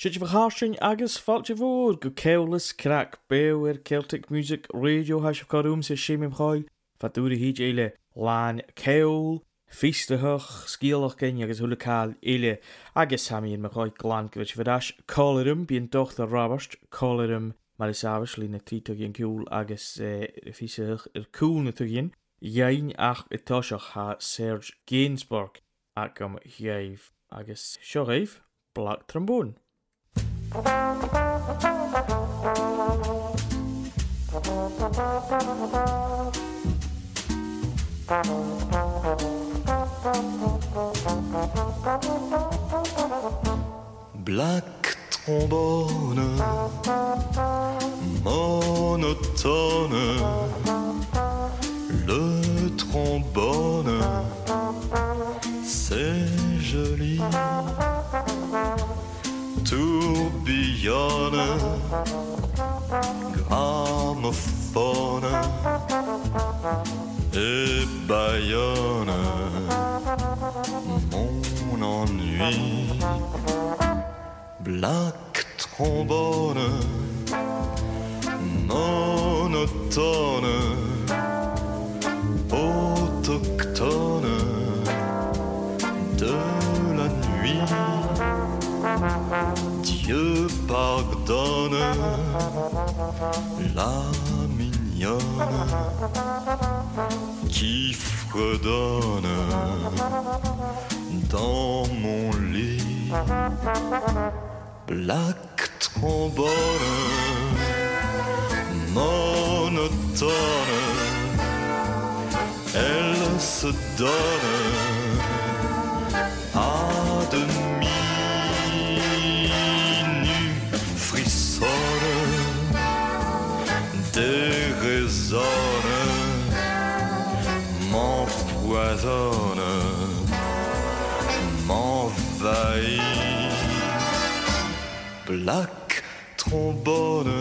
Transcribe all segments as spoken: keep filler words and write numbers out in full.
Si't verhaasing agus fáilte bhór go céolas crack béir Celtic Music Radio has of carúm sa séimim cháil fa dúra híd éile lán céol fístathach scíalach gin agus thuúlaáil éile agus samíon me cháid glán go bhit bhdáis cólarum bíon dochtar Robert cólarum mar is ábhas lína títugin cúil agus fístathach ar cúil na tugin Jain ach itáiseach ha Serge Gainsbourg ach am ghaibh agus seo raibh Black Trombone. Black trombone, monotone, le trombone, c'est joli, tourbillonne, gramophone et bâillonne mon ennui. Black trombone, monotone, autochtone de la nuit. Dieu pardonne la mignonne qui fredonne dans mon lit. Black trombone, monotone, elle se donne à demi nue, frissonne, déraisonne, m'empoisonne, m'envahit. Black trombone,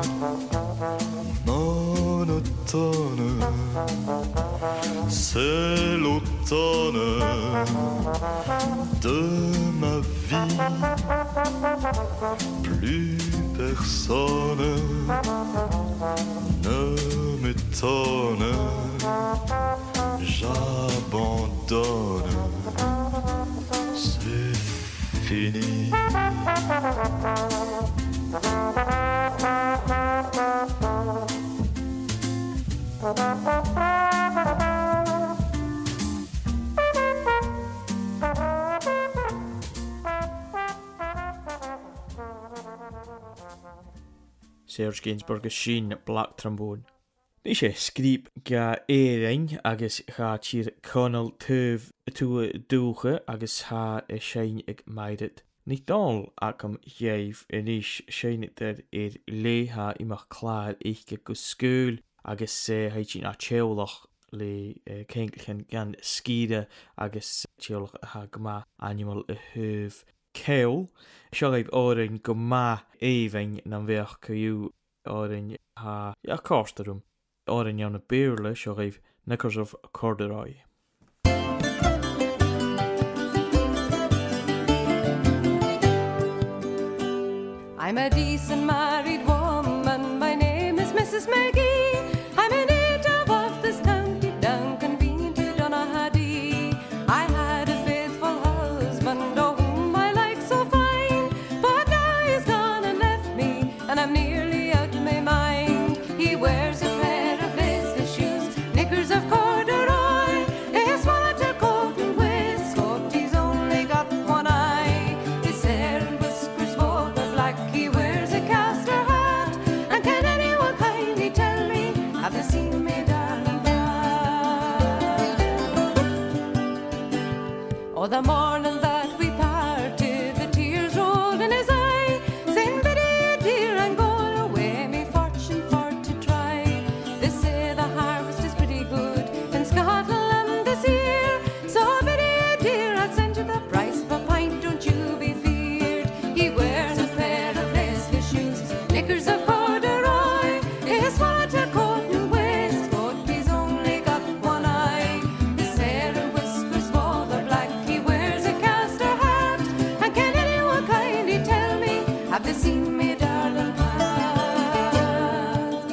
monotone, c'est l'automne de ma vie. Plus personne ne m'étonne, j'abandonne, c'est fini. Serge Gainsbourg is sin Black Trombone. Ní sé scríb ga éirein agus cha tír conal tuh tú dúcha agus ha é sein ag maidet. Ní dal ach am ghaibh inis seinit ar ar léha imach cláir eiche go scúil agus sé haidín a teolach le céinglchen gan scíide agus teolach ha gma animal a thuh céol. Seo raibh árainn go ma éhain na bheach cúiú árainn ha ja cástarum. Árainn anna béirle seo raibh Knickers of Corduroy. I'm a decent married woman, my name is Missus Maggie. I'm a native of this county, down convenient to Donaghadee. I had a faithful husband, oh whom I like so fine, but now he's gone and left me, and I'm nearly out of my mind. He wears a pair of laceless shoes, knickers of corduroy, a swallowtail coat and waistcoat, he's only got one eye. His hair and whiskers both are black, he wears a castor hat, and can anyone kindly tell me, have they seen Have they seen me darling pass?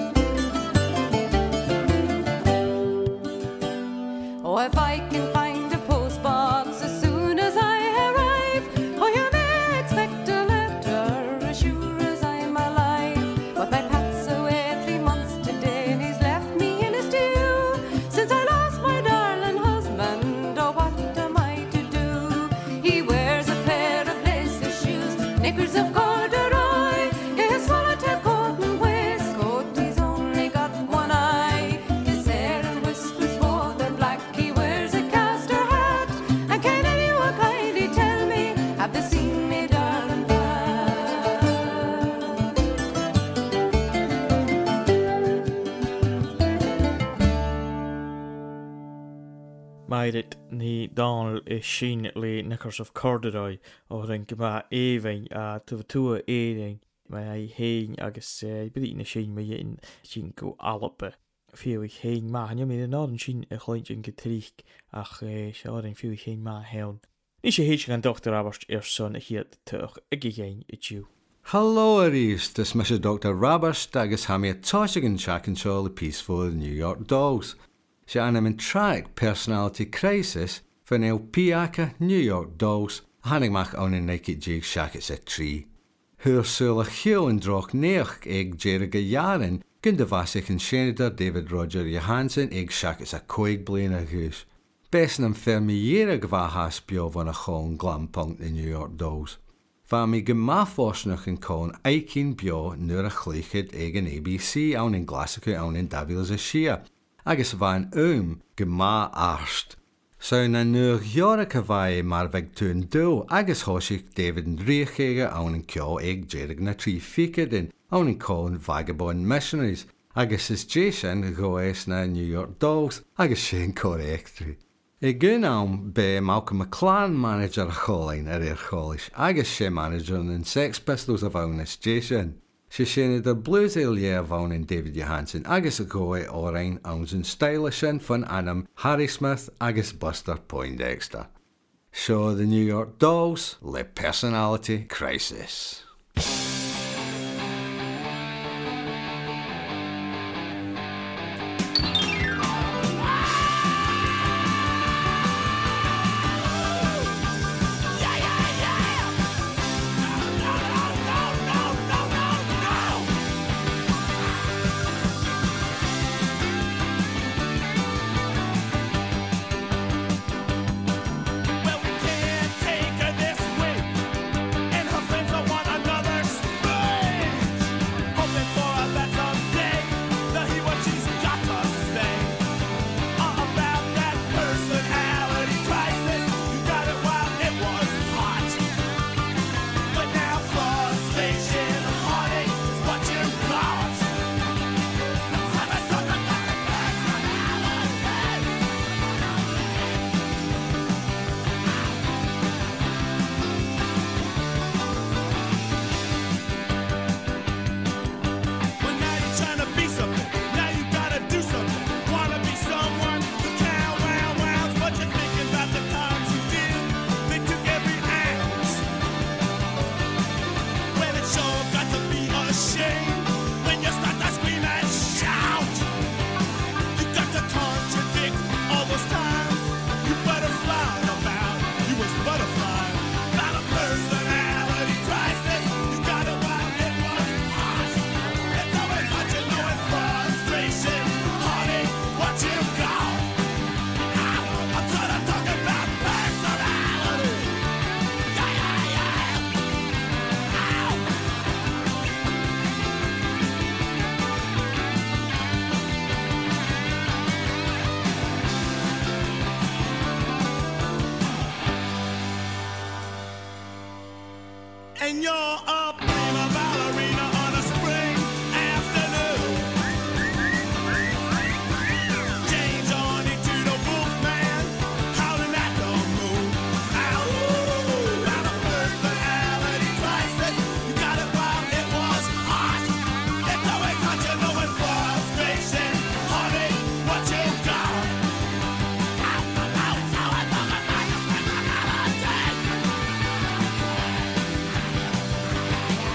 Oh, if I can find a postbox as soon as I arrive, oh, you may expect a letter as sure as I'm alive. But my Pat's away three months today, and he's left me in a stew. Since I lost my darling husband, oh, what am I to do? He wears a pair of lacy shoes, knickers of corduroy, his swallowtail coat and waistcoat, he's only got one eye. His hair and whiskers both are black, he wears a castor hat. And can anyone kindly tell me, have they seen me darling back? Mairit ní Donald is sin le knickers of corduroy ó rin gymá éhain a tu tua éing mai héin agus brí na sin mai in sin go alpe. Fiú héin má hanne mé an náden sin a chleintjin getrích ach seáring fiú héin má hean. Ní sé héit an Doctor Rabast ar son a hiad tuch ag géin i dú. Hello, Aries. This is Missus Doctor Rabast agus ha me a toshigan shack and show the piece for the New York Dolls. She an in track personality crisis for Neil Piaka New York Dolls, hanning mach on a naked jig shack at a tree. Her sula heel and droch neach egg jerige jaren, gun de vasik and Senator David Roger Johansson egg shack at a coig blain a goose. Best and fermiera gvahas bio van a chon glam punk the New York Dolls. Van me gemma forsnach en kon eikin bio nur a chlichid egg an A B C aan in glassica aan in Davilas a shia. Agus van um gemma arst. So na nur jorike vai mar veg tun do, agus hoshik David and Riechege aan in kyo egg jerig na tri fikid in, aan in kon vagabond missionaries, agus is Jason goes na New York Dolls, agus shein correctry. I gun aan be Malcolm McLaren manager a cholein er er cholish, agus she manager in Sex Pistols of aan is Jason. She shein the blues earlier van in David Johansson, agus a goe orain owns in stylishin fun Annam Harry Smith, agus Buster Poindexter. So the New York Dolls, Le Personality Crisis. And you're a prima ballerina on a spring afternoon. Jane's on into the Wolfman, howling at the moon. Ow, out of personality crisis. You got it while it was hot. It's always hot, you know it's frustration. Honey, what you got? Ow, ow, ow, ow, I thought I might have been on a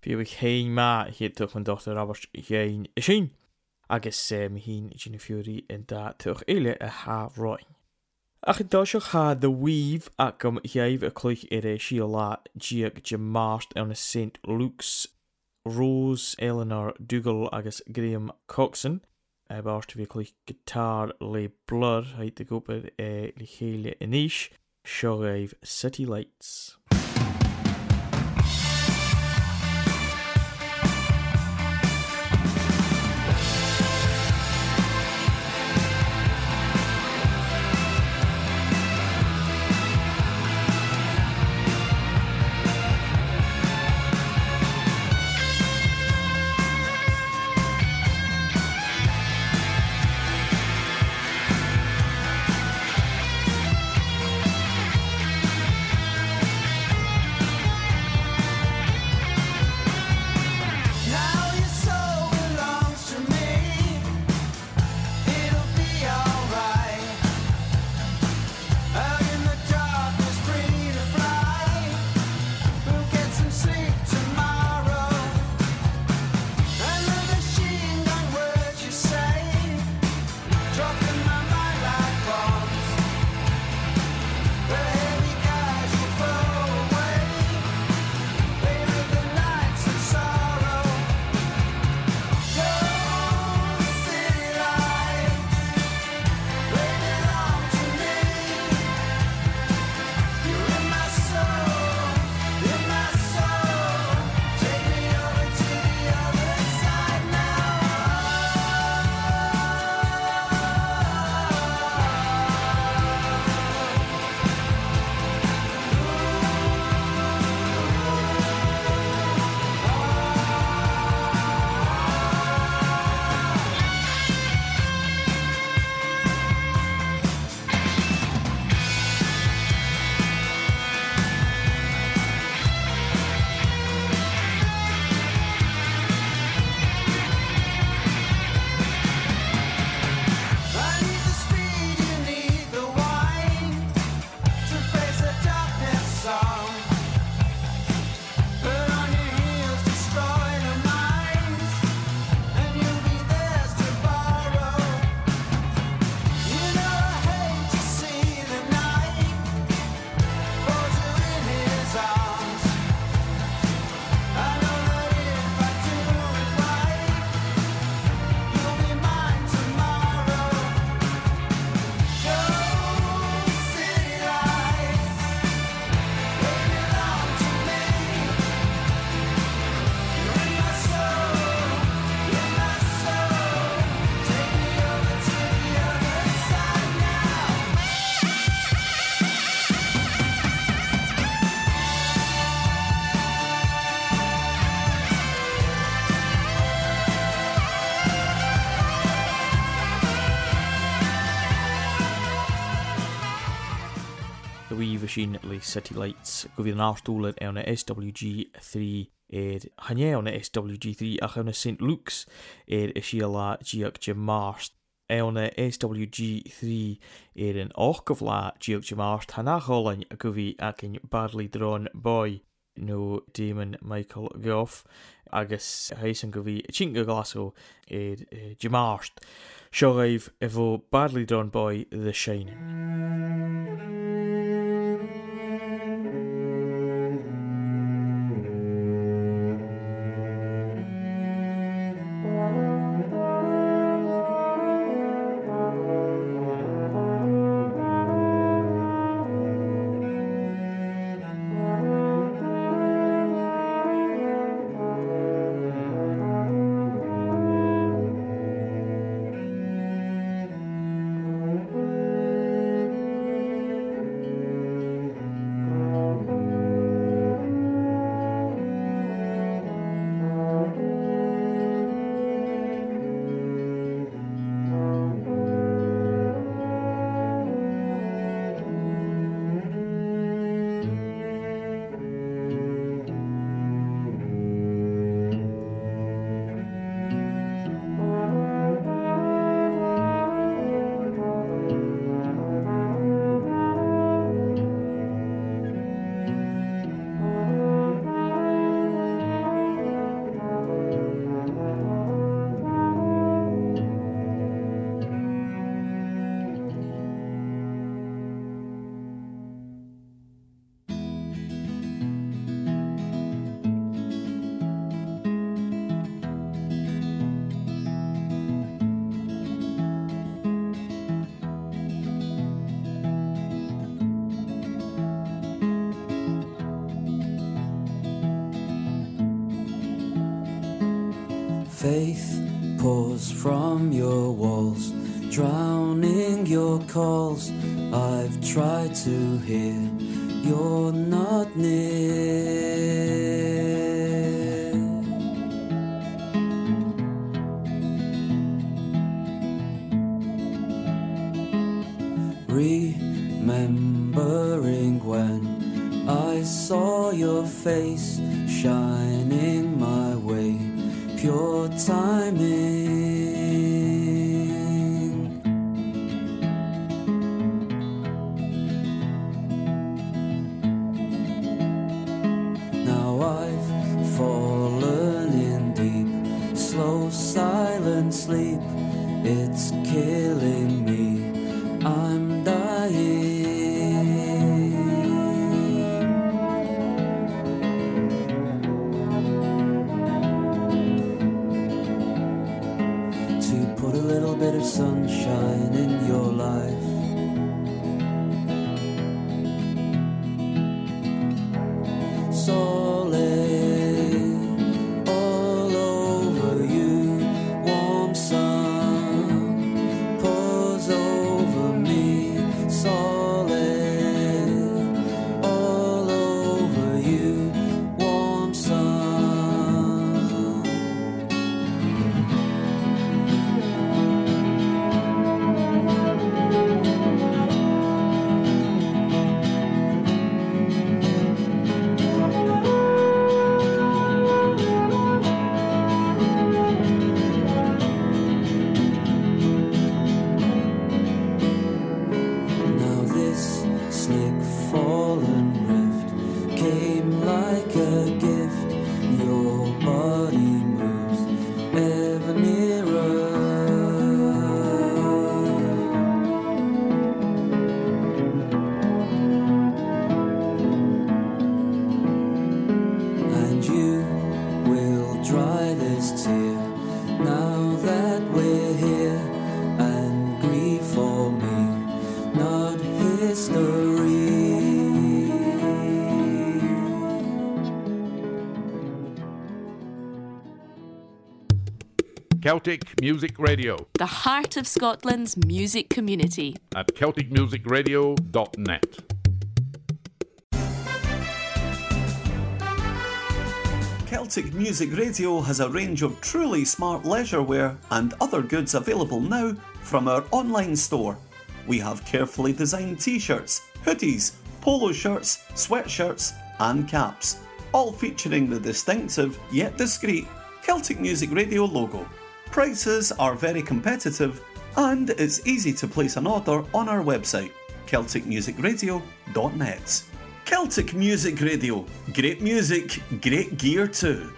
Bí bh chéin má héad tuach an Doctor Roberts chéin i sin. Agus um, hín Gina Fury in da tuach éile a ha roin. Ach dá seach ha The Weave a gom chéimh a clúich ar é sí lá diaag de mást an na Saint Luke's Rose Eleanor Dougal agus Graham Coxon. Uh, Báist bhí clúich gitar le blur heid de goper e le chéile inis. Seo raibh City Lights. Sin le City Lights go bhí an ástúla ar na S W G three ar hané ar na S W G three ach ar na Saint Luke's ar is sí lá diaag de mást. Ar na S W G three ar an och go bhlá diaag de mást ha nachálainn a go bhí ac in Badly Drawn Boy nó Damon Michael Goff agus héis an go bhí Chinga Glasgow ar uh, de mást. Seo raibh a bhó Badly Drawn Boy The Shining. Faith pours from your walls, drowning your calls. I've tried to hear, you're not near. Remembering when I saw your face shining my way, pure timing. Now I've fallen in deep, slow silent sleep. It's killing me, I'm dying. To put a little bit of sunshine in your life. Solid all over you, warm sun pours over me. Solid all over you, warm sun. Now this slick fallen rift came like a gift. Your body moves ever nearer. And you will dry this tear now that we're here, and grieve for me, not history. Celtic Music Radio The heart of Scotland's music community. at celtic music radio dot net. Celtic Music Radio has a range of truly smart leisure wear and other goods available now from our online store. We have carefully designed t-shirts, hoodies, polo shirts, sweatshirts and caps, all featuring the distinctive yet discreet Celtic Music Radio logo. Prices are very competitive and it's easy to place an order on our website, celtic music radio dot net. Celtic Music Radio. Great music, great gear too.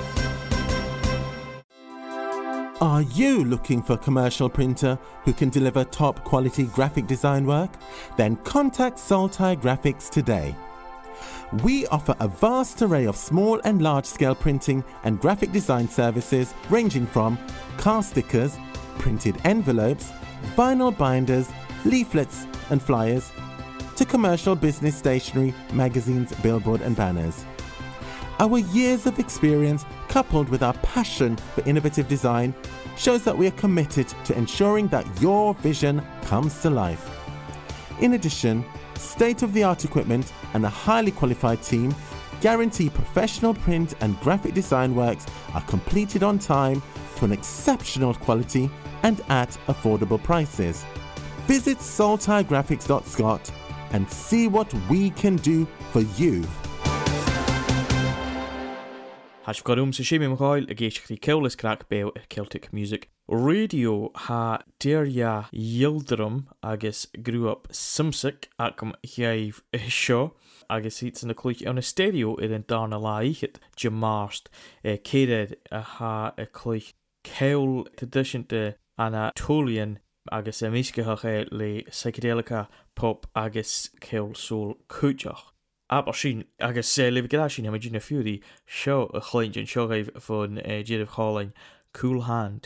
Are you looking for a commercial printer who can deliver top quality graphic design work? Then contact Saltire Graphics today. We offer a vast array of small and large scale printing and graphic design services ranging from car stickers, printed envelopes, vinyl binders, leaflets and flyers, to commercial business stationery, magazines, billboard and banners. Our years of experience, coupled with our passion for innovative design, shows that we are committed to ensuring that your vision comes to life. In addition, state-of-the-art equipment and a highly qualified team guarantee professional print and graphic design works are completed on time to an exceptional quality and at affordable prices. Visit saltire graphics dot scot and see what we can do for you. Has garum sa séimi mháil a géisiachtaí ceolas crack béil ar Celtic Music Radio ha deirja Yildirim agus grew up Simsic acum cheimh seo agus hits na clúich an stereo ar an darna láíchit Jamarst céad a ha a clúich ceol tradition de Anatolian agus a míscethach le psychedelica pop agus ceol soul cúteach. Aber sin agus uh, le gra sin ha dna fiúí seo a chléint an seo raibh fan uh, Jadh Chálainn Cool Hand.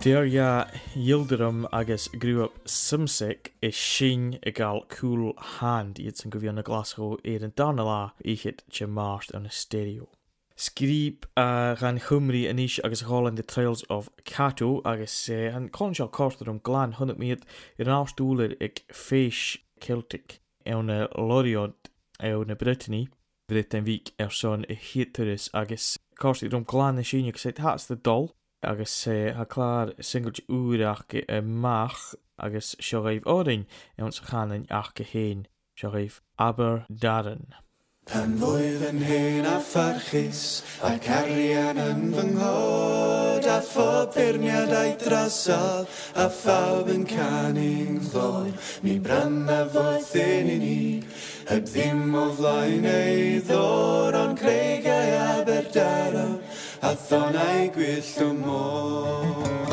Dearja Yildirim agus grew up Simsic is sin a gal cool hand it's yn gyfion y Glasgow er yn darna la ich het je marst yn y stereo. Sgrib a gan Chymru yn eich agus Holland the Trails of Cato agus uh, han consio corster om glan hwnnw mi i'r awstúler ag feish Celtic ewn y loriod ewn y Brittany fydd yn fig er son y hitterus agus corster om glan y sin ag seit hats the dol agus uh, ha klar single úrach y mach agus siogaif orin ewn sa chanan ach geheen siogaif Aberdaron. Pan fwyf yn hen a pharchus a carian yn fy nghod a phob feirniadau drasol a phawb yn canu'n llod mi branna fothyn i ni heb ddim o flaen ei ddor ond creigiau Aberdaron a thonau gwyllt o môr.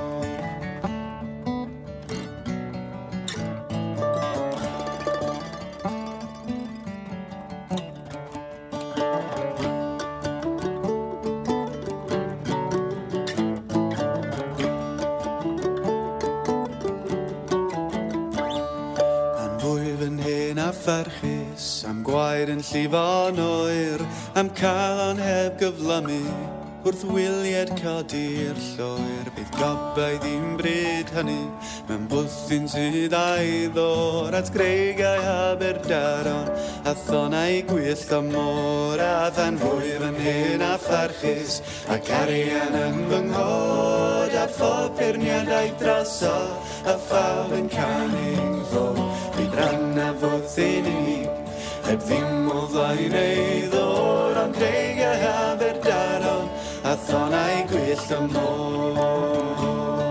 Farchus am gwair yn llifo'n oer am cael o'n heb gyflymu wrth wyliad codi'r lloer bydd gobaith i'n bryd hynny mewn bwthyn sydd a'i ddor at greigiau Aberdaron a thonau gwyllt o môr a ddan fwyf yn hen a pharchus a carian yn fy nghod a phob feirniadau drosol a phawb yn canu'n ddor mi branna fothyn i ni heb ddim o flaen ei ddor ond creigiau Aberdaron a thonau gwyllt o môr.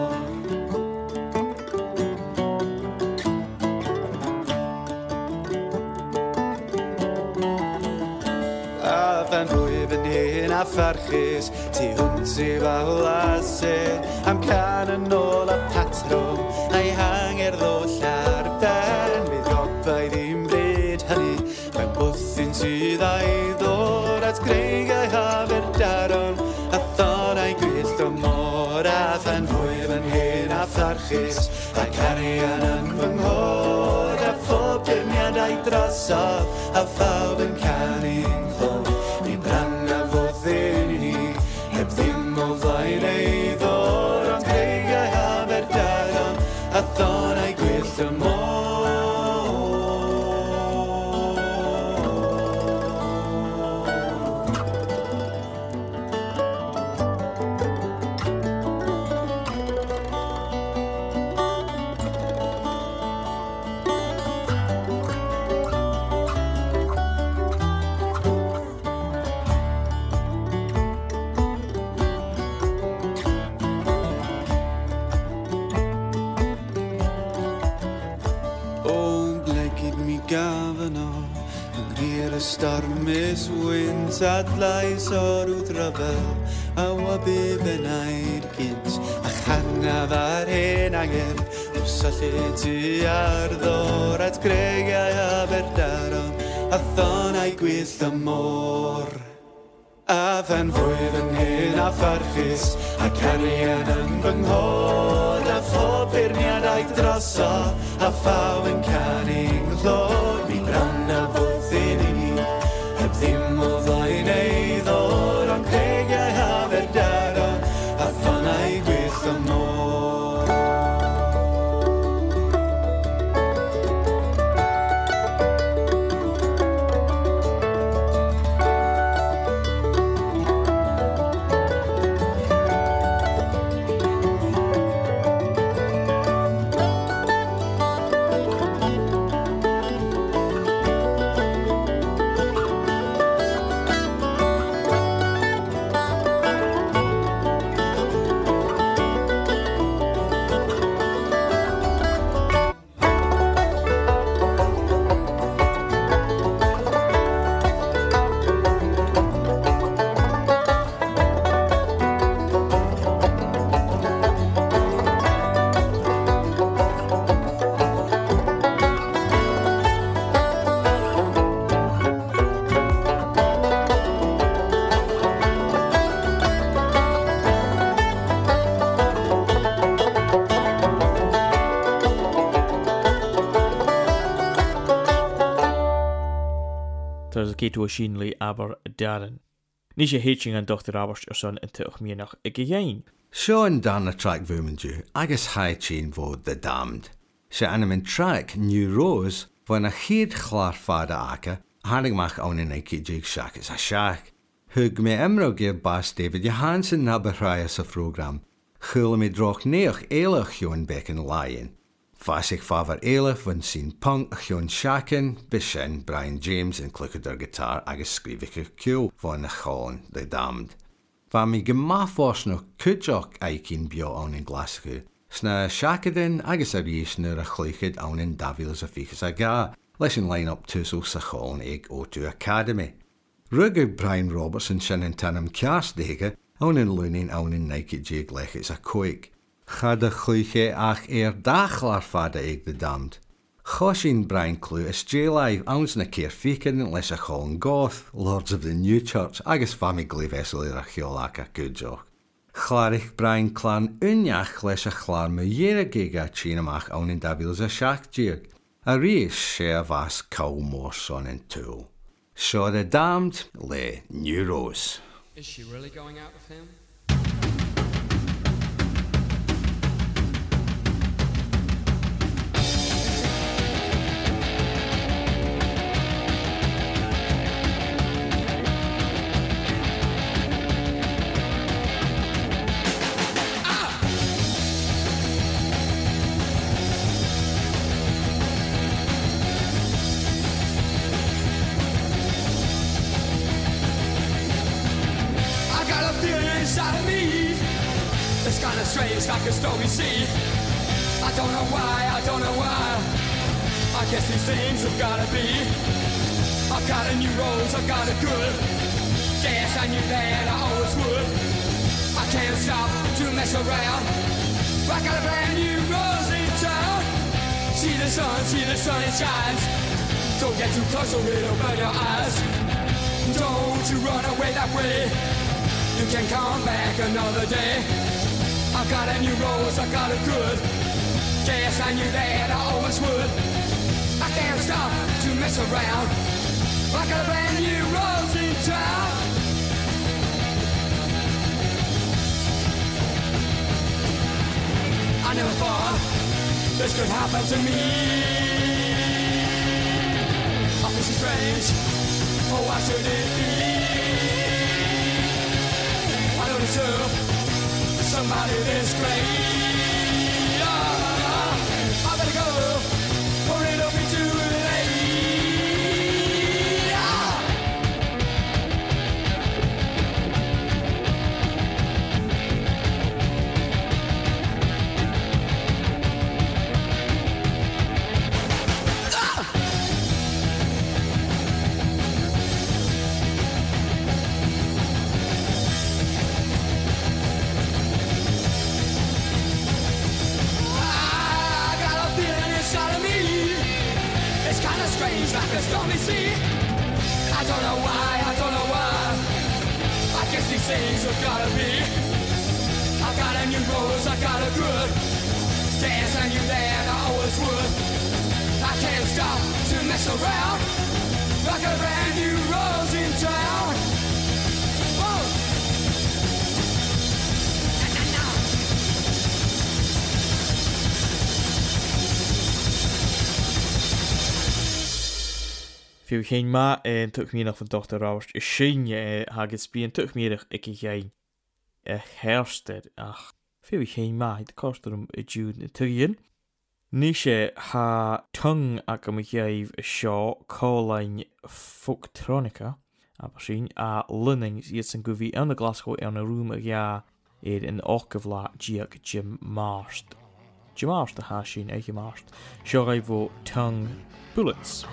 A fan fwyf yn hen a pharchus tu hwnt i fawlasu am can yn ôl a patrwm a'i hanger ddoll ar ben bydd gobaith i'n bryd hynny mewn bwthyn sydd a'i ddor at greigiau Aberdaron a thonau gwyllt o môr a fan fwyf yn hen a pharchus a carian yn fy nghod a phob feirniadau drosol a phawb yn canu'n llod mi branna fothyn i ni heb ddim o flaen ei ddor ond creigiau Aberdaron a thonau gwyllt o môr. Stormys wynt a dlais o'r wddryfel a wabu benaid gynt a changaf ar hen angen wrth tu ar ddor at greigiau Aberdaron a thonau gwyllt o môr. A fan fwyf yn hen a pharchus a carian yn fy nghod a phob feirniadau drosol a phawb yn canu'n llod mi branna fothyn i ni heb ddim o flaen ei ddor ond creigiau Aberdaron a thonau gwyllt o môr. Tars a céitú a sínlí aber daran. Ní sé héiting an Doctor Roberts ar son an tuach míanach ag a dhéin. Sean dan a track vumendu, agus hai chin vod the damned. Se anam in track New Rose, van a chiad chlar fada aka, hanig mach on in eiki jig shack is a shack. Hug me emro give bas David Johansen na beraya sa program. Chule me droch neoch eilech joan becken lion. Fasig faver eilech van sin punk joan shacken, bishen Brian James in clucker guitar agus skrivike kul van a chon the damned. Van mi gemafos no kudjok eikin bio on in Glasgow. Sna shakadin agus a riesner a chlichid on in Davils a fichas a ga. Lesson line up to so sa chon eg O two Academy. Rugger Brian Robertson sin in tanam kias dege, on in lunin on in naked jig lech is a quake. Chad a chluche ach er dachlar fada eg the damned. Choshin Brian Clue is J-Live owns na keir fiken les a chon goth, Lords of the New Church, agus fami gli vessel ir a chiolaka good joke. Chlarich Brian Clan unjach les a chlar me jere giga chinamach on in Davils a shak jig. A reis share vas cow more son and tool. So the damned le New Rose. Is she really going out with him? Strange like a stormy sea. I don't know why, I don't know why. I guess these things have gotta be. I've got a new rose, I've got a good. Guess I knew that I always would. I can't stop to mess around. I got a brand new rose in town. See the sun, see the sun, it shines. Don't get too close or it'll burn your eyes. Don't you run away that way. You can come back another day. I got a new rose, I got a good. Guess I knew that I always would. I can't stop to mess around. I got a brand new rose in town. I never thought this could happen to me. I feel so strange. Oh, why should it be? I don't deserve somebody this great. Oh, I better go, or it'll be too late. Like a stormy sea. I don't know why, I don't know why. I guess these things have gotta be. I got a new rose, I got a good. Guess I knew that I always would. I can't stop to mess around. I got a brand new rose in town. Whoa. Fiú chéin má an tuch míach fan Doctor Roberts is sin hagus bí an tuch míach ag chéin a heirstead ach fiú chéin má id costarm i dúd na tuíon. Ní sé ha tung a go chéibh seo cólainn Folktronica a sin a lunnings iad san go bhí an na Glasgow ar na rúm a gheá iad an ochgabhlá diaag Jim Marst. Jim Marst a há sin ag Marst. Seo raibh ó tung Bullets.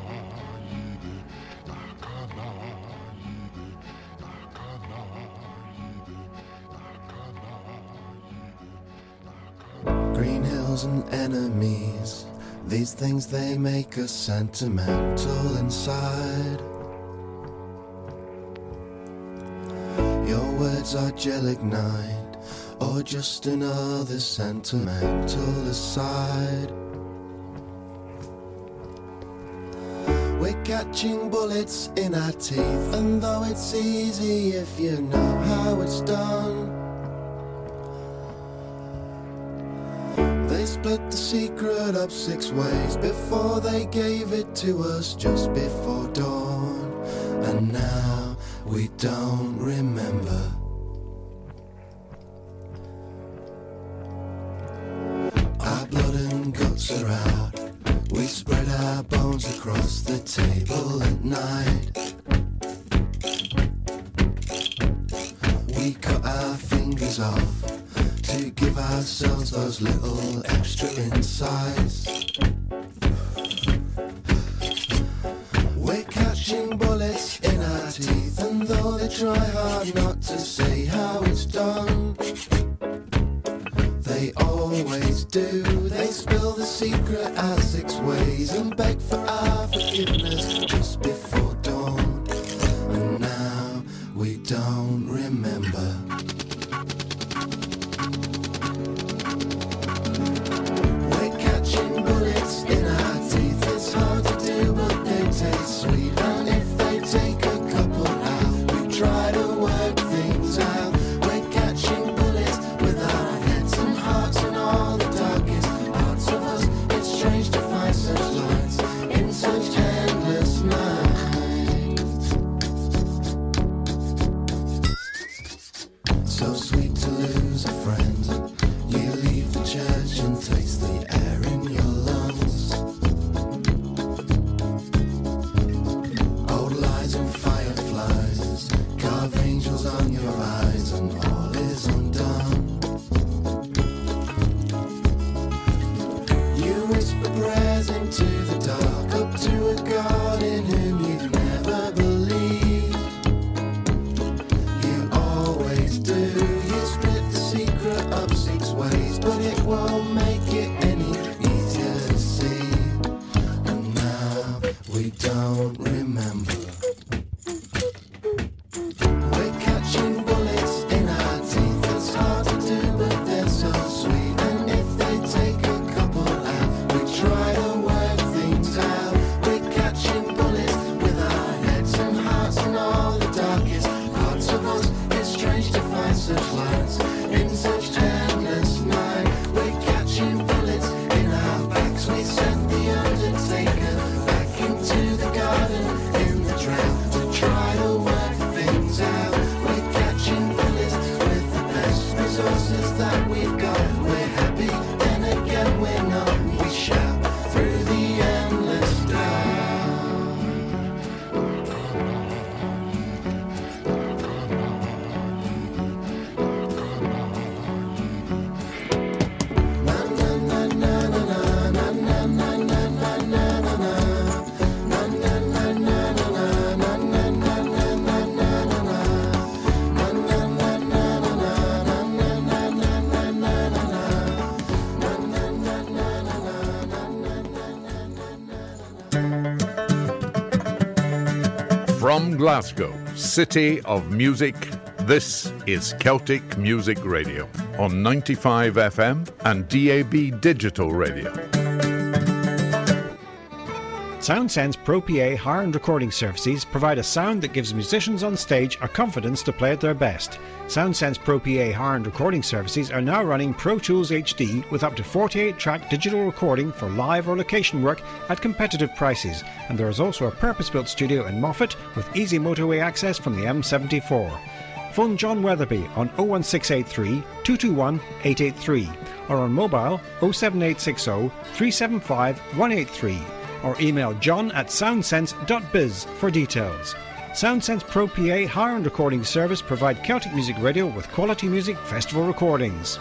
Green hills and enemies, these things they make us sentimental inside. Your words are gelignite, or just another sentimental aside. We're catching bullets in our teeth, and though it's easy if you know how it's done, they split the secret up six ways before they gave it to us just before dawn. And now we don't remember. Our blood and guts are out. We spread our bones across the table at night. We cut our fingers off to give ourselves those little extra insides. We're catching bullets in our teeth, and though they try hard not to say how it's done, they always do. They spill the secret out six ways and beg for our forgiveness just before dawn. And now we don't remember. We're catching bullets in our teeth. It's hard to do, but they taste sweet. And if they take a couple out, we try to work things out. We're catching bullets with our heads and hearts and all the darkest parts of us. It's strange to find such lights in such endless nights. So sweet to lose a friend. You leave the church and taste the air in your lungs. Old lies and fireflies carve angels on your eyes, and all is undone. You whisper prayers into the dark, up to a God in whom you've never believed. You always do. You split the secret up six ways, but it won't make it any easier to see. And now we don't remember. We're catching bullets in our teeth. It's hard to do, but they're so sweet. And if they take a couple out, we try to work things out. We're catching bullets with our heads and hearts and all the darkest parts of us. It's strange to find such lights in such endless night. We're catching bullets in our backs. We sent the undertaker back into the garden in the drought to try to work things out. We're catching bullets with the best resources that we've got. We're happy, then again we're not. We shout through the endless dark. From Glasgow, City of Music, this is Celtic Music Radio on ninety-five F M and D A B Digital Radio. SoundSense Pro P A hire and recording services provide a sound that gives musicians on stage a confidence to play at their best. SoundSense Pro P A hire and recording services are now running Pro Tools H D with up to forty-eight track digital recording for live or location work at competitive prices, and there is also a purpose-built studio in Moffat with easy motorway access from the M seventy-four. Phone John Weatherby on oh one six eight three, two two one, eight eight three or on mobile oh seven eight six oh, three seven five, one eight three or email john at soundsense dot biz for details. SoundSense Pro P A hire and recording service provide Celtic Music Radio with quality music festival recordings.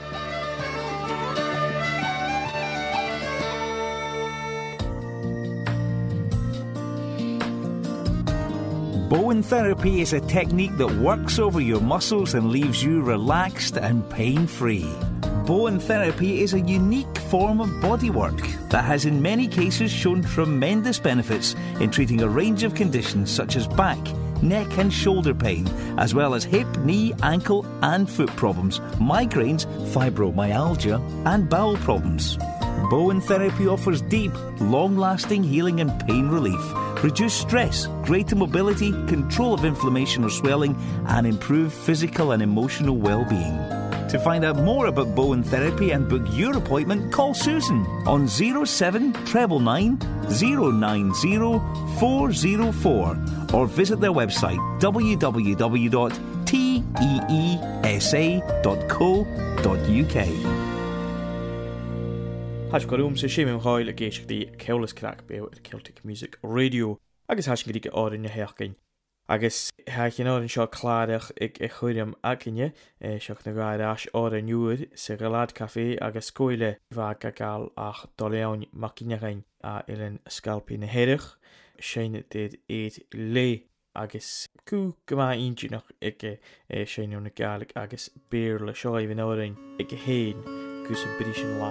Bowen therapy is a technique that works over your muscles and leaves you relaxed and pain-free. Bowen therapy is a unique form of bodywork that has in many cases shown tremendous benefits in treating a range of conditions such as back, neck and shoulder pain, as well as hip, knee, ankle and foot problems, migraines, fibromyalgia and bowel problems. Bowen therapy offers deep, long-lasting healing and pain relief reduce stress, greater mobility, control of inflammation or swelling, and improve physical and emotional well-being. To find out more about Bowen Therapy and book your appointment, call Susan on zero seven nine nine nine zero nine zero four zero four or visit their website w w w dot teesa dot co dot u k. Has go rúm sa séim cháil a géisiach dí ceolalas crack be ar Celtic Music Radio agus has go ríige árin na heachcain. Agus ha chin árin seo chláireach ag i chuirim acinne seach na gáireas ára nuúr sa Galad Café agus scóile bha gagal ach doleáin macineagain a ilan scalpi na heirich séine did éad lé agus cú gomá intinach ag séinú na galig agus béir le seoibh an árain ag héin gus a brísin lá.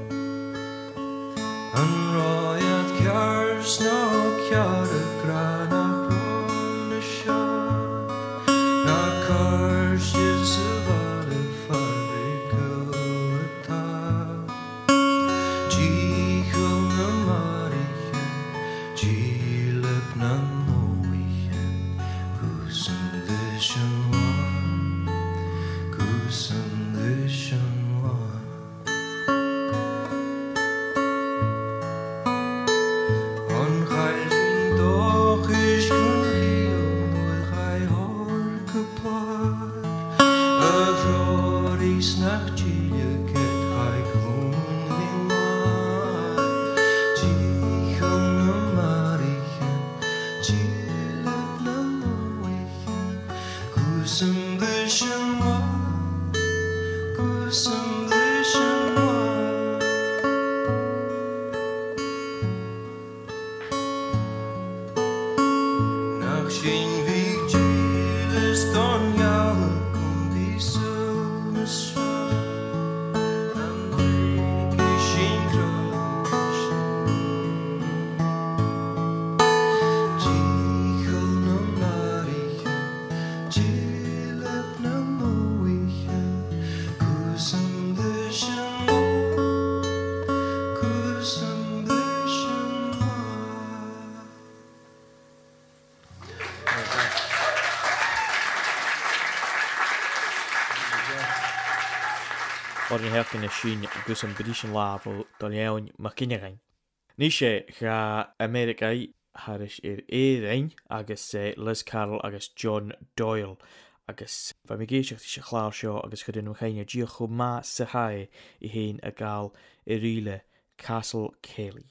An roiad cears nó cear a granach rón na seán na cars is a bhar a farigh atá díchil na marichin dílip na móichin gúsan leis an bháin gúsan leis an bháin. Orin heachcin na sin gus an brísin lá ó doleáin macineagain. Ní sé ga Americaí haris ar éirein agus Liz Carroll agus John Doyle agus bha mé géisiocht sé chláir seo agus chuidir nó chéine dí chu má sa hae I héin a gáil I riile Castle Kelly.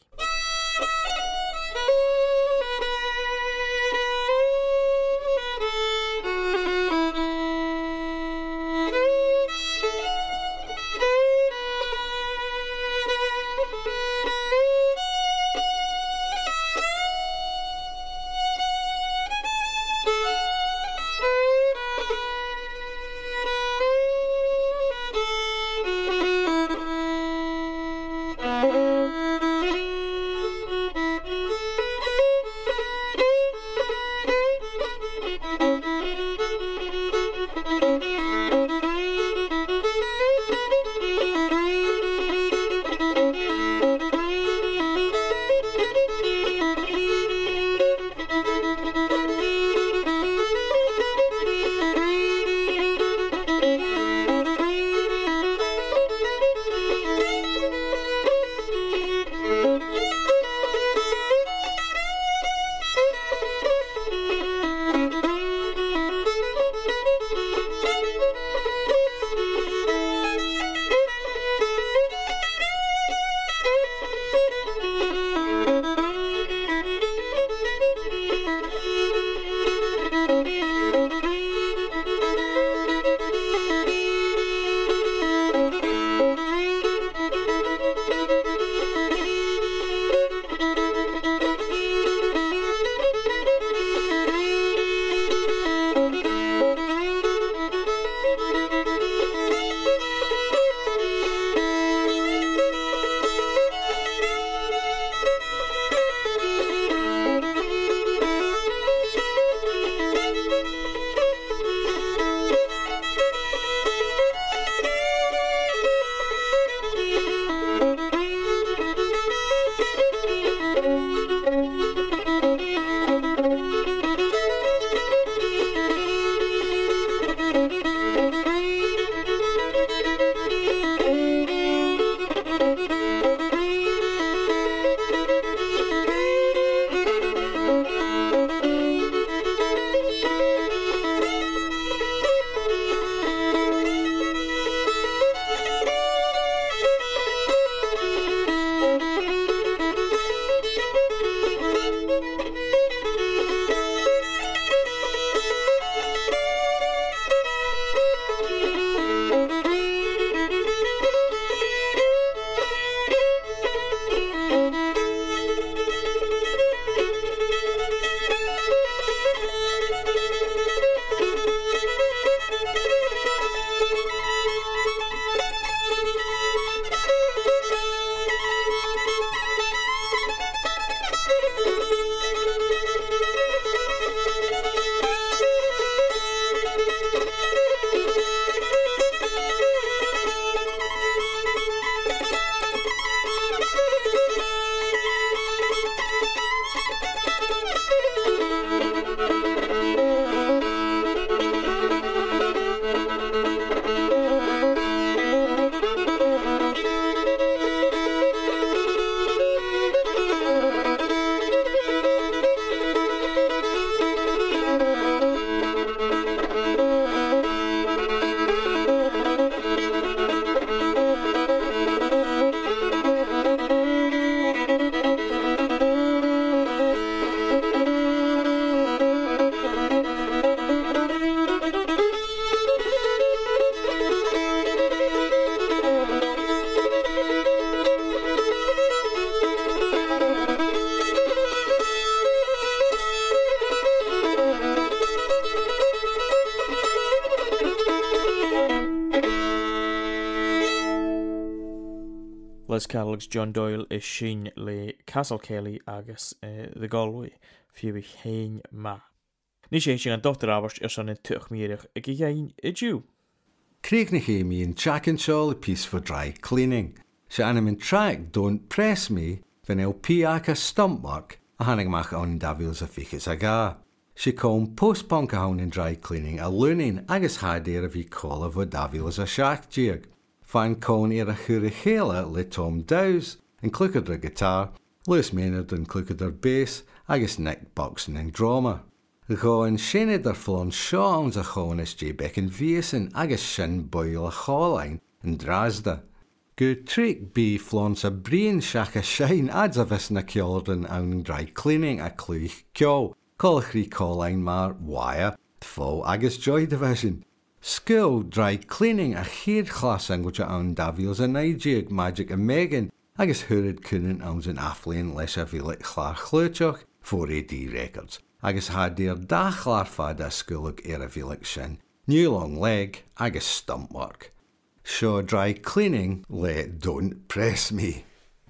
Carol's John Doyle is sin le Castle Kelly agus uh, the Galway fiú hain ma. Ní sé sin an Doctor Roberts ar san tuch míirech ag ghéin i dú. Craig na chéimi in Jack and Shaw a piece for dry cleaning. Se anam in track Don't Press Me van el piaca stump work a hannig mach on davils a fichas a ga. She com post-punk a hound in dry cleaning a lunin agus hadir a vi call of a davils a shack jig. Fan con er a churichéla le Tom Dowes and clucked her guitar, Lewis Maynard and clucked her bass agus Nick Buxton and drama. Goin sinned er flon Sean's a chonis J. Becken Viesen agus sin boil a choline and Drasda. Good trick be flons a breen shack a shine adds a vis na kiolden own dry cleaning a cluich kyo. Colchri choline mar wire, tfo agus joy division. School dry cleaning a head class language own davils a Nigig magic a Megan agus hurrid kunin owns an afflin less a vilik chlar chluchoch for A D records. Agus had dear da chlar fad a schooluk er a vilik sin, new long leg agus stump work. Show dry cleaning le Don't Press Me.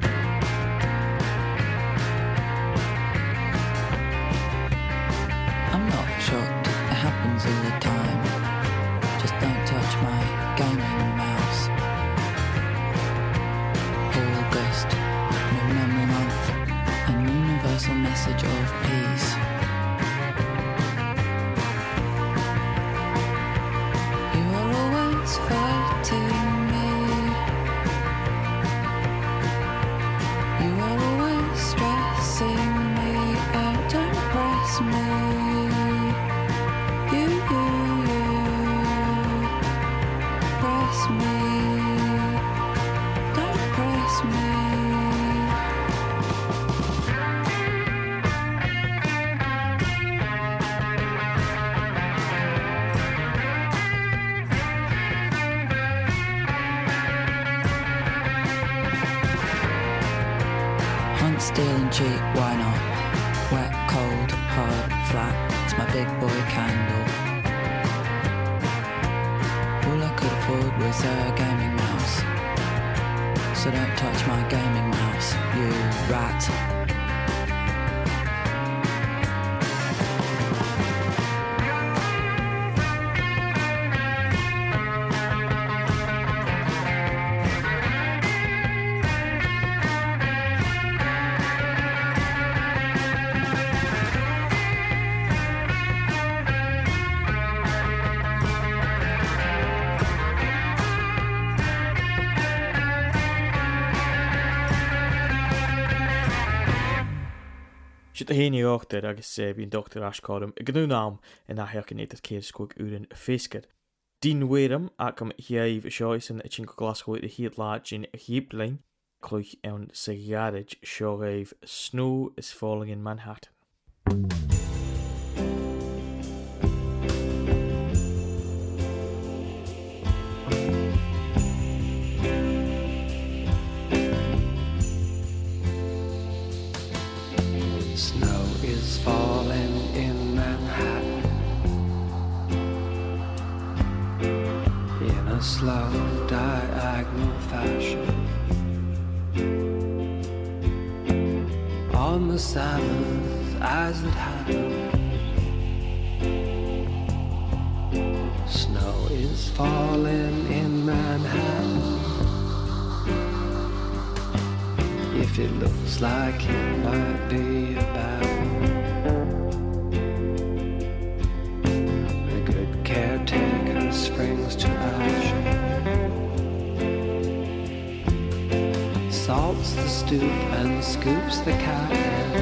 I'm not shocked, it happens all the time. Just don't touch my gaming mouse. August, New Memory Month, an universal message of peace. You are always fighting me. You are always stressing me out, don't press me. You, you, you press me. Don't press me. Hunt, steal and cheat, why not? Wet, cold, hard, flat, it's my big boy candle. All I could afford was a gaming mouse. So don't touch my gaming mouse, you rat. Si a héine ochtar agus sé bhín Doctor Ashcordum i ghnú nám in nachheacin éad céir scoig úrin féiscad. Dín Wéram ach am hiaibh seoisan a tin go glasgoid a hiad lá sin híblain clúich ann sa garage seo raibh Snow is Falling in Manhattan. Snow is falling in Manhattan in a slow diagonal fashion. On the seventh, as it happened, snow is falling in Manhattan. If it looks like it might be about the good caretaker springs to action, salts the stoop and scoops the cat,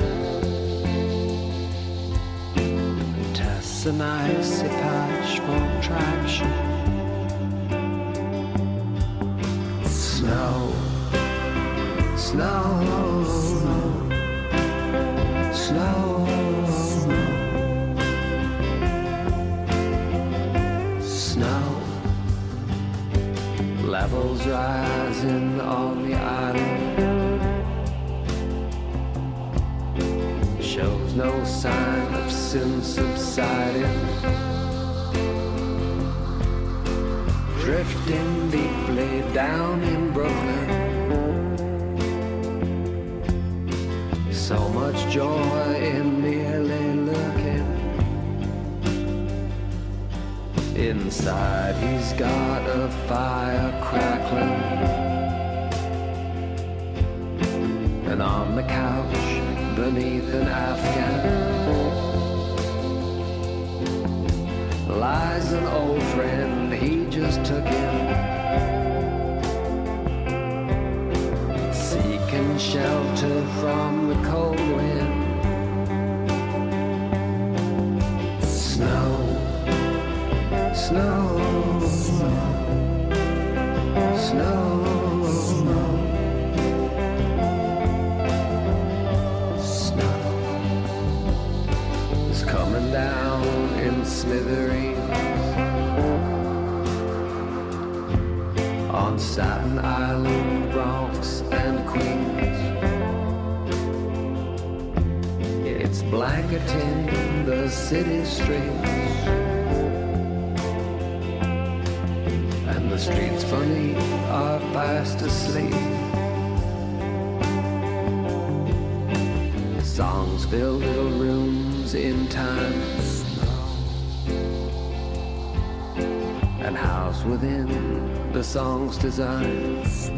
tests an icy patch for traction. Snow. Snow, snow, snow, levels rising on the island, shows no sign of sin subsiding, drifting deeply down in Brooklyn. joy in merely looking. Inside he's got a fire crackling, and on the couch beneath an Afghan lies an old friend he just took in, seeking shelter from the cold wind. Snow, snow, snow, snow, snow is coming down in smithereens on Staten Island, Bronx, and Queens. It's blanketing the city streets, and the streets funny are fast asleep. Songs fill little rooms in time, and housed within the song's design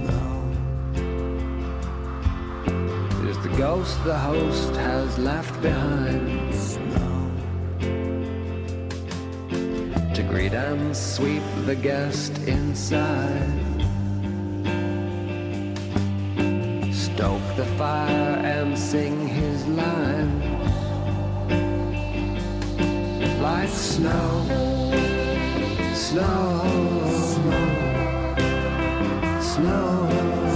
is the ghost the host has left behind to greet and sweep the guest inside, stoke the fire and sing his lines like snow, snow, snow, snow,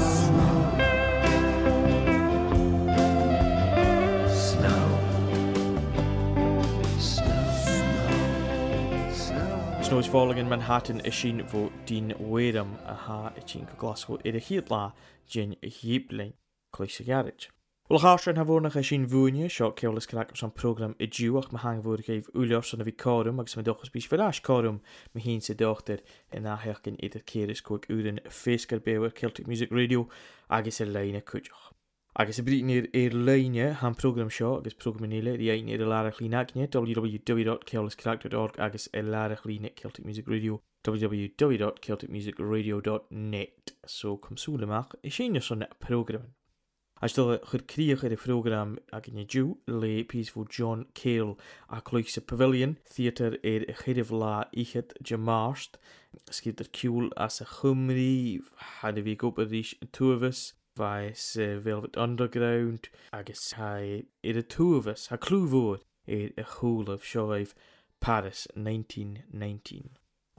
Snow is falling in Manhattan is sin bhó Dean Wareham a ha i sin go Glasgow ar a chiad lá gin híblein clúis a garage. Well, Harstran ha bhórnach a sin bhúine seo ceolalas crack san program i dúach ma hang bhór géibh úleor san a bhí córum agus ma dochas bís bhráis córum ma hín sa dochtar in nátheachcin idir céiris cúig úrin féiscar bewer Celtic Music Radio agus a leine cúideach. Agus a brítinir ar leine han program seo agus programíile i ein ar a lárach lína agne w w w dot ceolalas crack dot org agus a lárach lína Celtic Music Radio w w w dot celtic music radio dot net. So comsúlamach i sin son programin. As still chud críoch ar a program ag in dú le peaceful John Cale a clúis a Pavilion Theatre ar a cheidirh lá ichad de Marst, sciad ar ciúil as a chumrí had a bhí go a rís tuavas Vice uh, Velvet Underground agus ha ar a tuavas ha clúvór ar a chúl of Shoive Paris nineteen nineteen.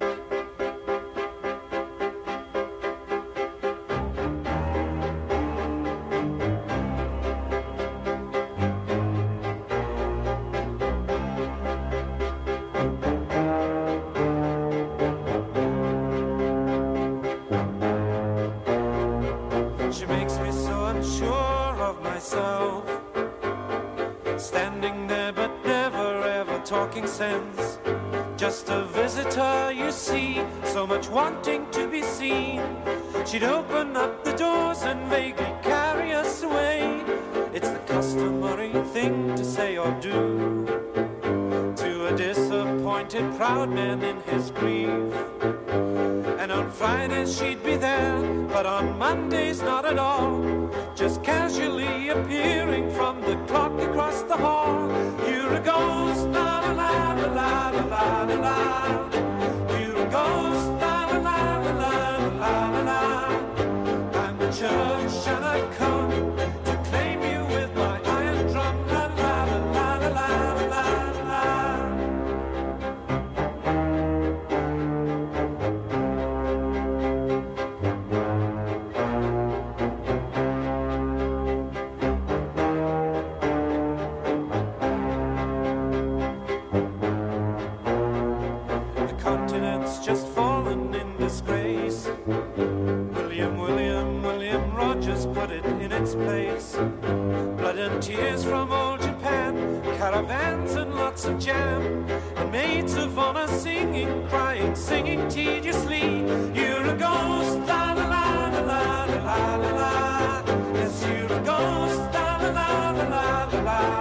Sense. Just a visitor, you see, so much wanting to be seen. She'd open up the doors and vaguely carry us away. It's the customary thing to say or do to a disappointed proud man in his grief. And on Fridays she'd be there, but on Mondays not at all, just casually appearing from the clock across the hall. You're a ghost, la la la la la la la la. You're a ghost, la la la la la la la la. I'm the church and I come to claim you with my iron drum, la la la la la la la la. Just fallen in disgrace. William, William, William Rogers put it in its place. Blood and tears from old Japan, caravans and lots of jam, and maids of honor singing, crying, singing tediously. You're a ghost, la la la la la la la la. Yes, you're a ghost, la la la la la la la.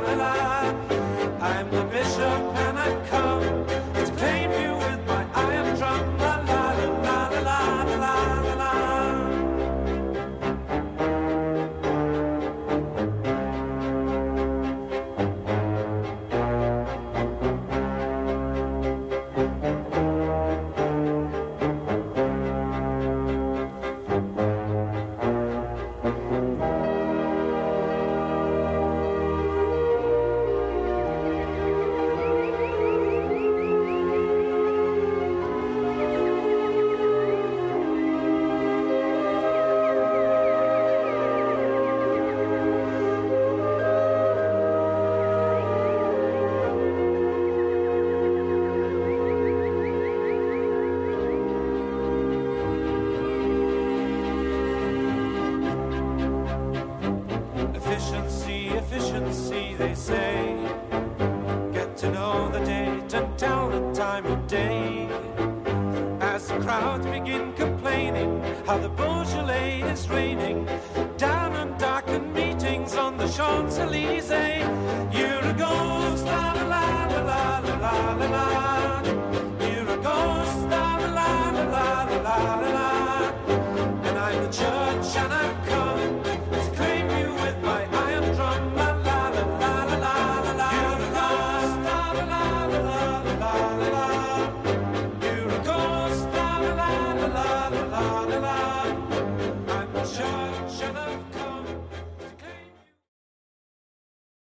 Efficiency, efficiency, they say. Get to know the date and tell the time of day. As the crowds begin complaining how the Beaujolais is raining, down and darkened meetings on the Champs-Élysées.